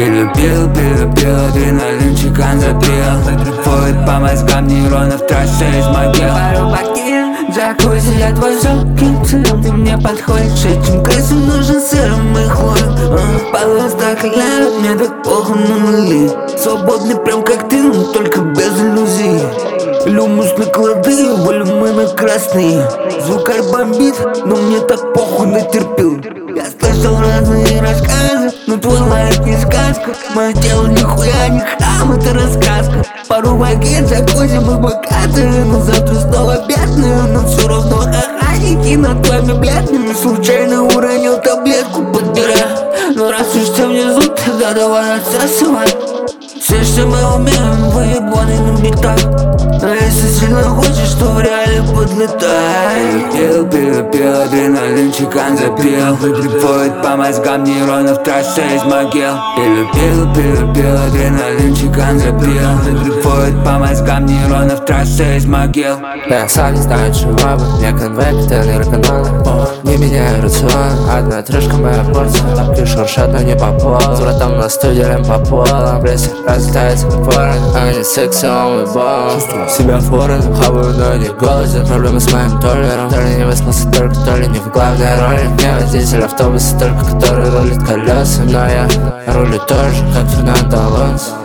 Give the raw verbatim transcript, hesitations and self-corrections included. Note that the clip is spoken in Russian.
Пилю, пил, пилю, пил, адреналин, чекан запил. Дрейфует по мозгам нейронов, трасса из могил. Пару бакин, джакузи, я твой жопкин. Ты мне подходишь, этим крысам нужен сыром и хлор. Пожалуйста, кляп, мне так плохо на нули. Свободный прям как ты, но только без иллюзий. Люмус накладые, волюмены красные. Звукарь бомбит, но мне так похуй натерпел. Я слышал разные рассказы, но твой лайк не сказка. Мое тело нихуя не храм, это рассказка. Пару вагин, джакузи, мы богатые, но завтра снова бедные. Но все равно охранники над твоими бледными. Случайно уронил таблетку, подбирая. Но раз уж ты внизу, тогда давай отсасывай. Все, что мы умеем, выебаны на битах. Но если сильно хочешь, то в реале подлетай. Пил, пил, пил, адреналин, чекан запил. Дрейфует по мозгам нейронов, трасса из могил. Пил, пил, пил, пил, адреналин, чекан запил. Дрейфует по мозгам нейронов, трасса из могил. Я сам не знаю, чего бы, мне конвект или рок-н-ролл. Не меняю рацион, одна трешка моя порция. Тапки шуршат, но не по полу. С братом на студием по полу. Прессинг разлетается как ворон, а не секси, он мой бог. Чувствую себя форен, хаваю, но не голоден. Проблемы с моим толлером, то ли не выспался только, то ли не в главной роли. Не водитель автобуса только, который рулит колесами. Но я рулю тоже, как Фернандо Алонсо.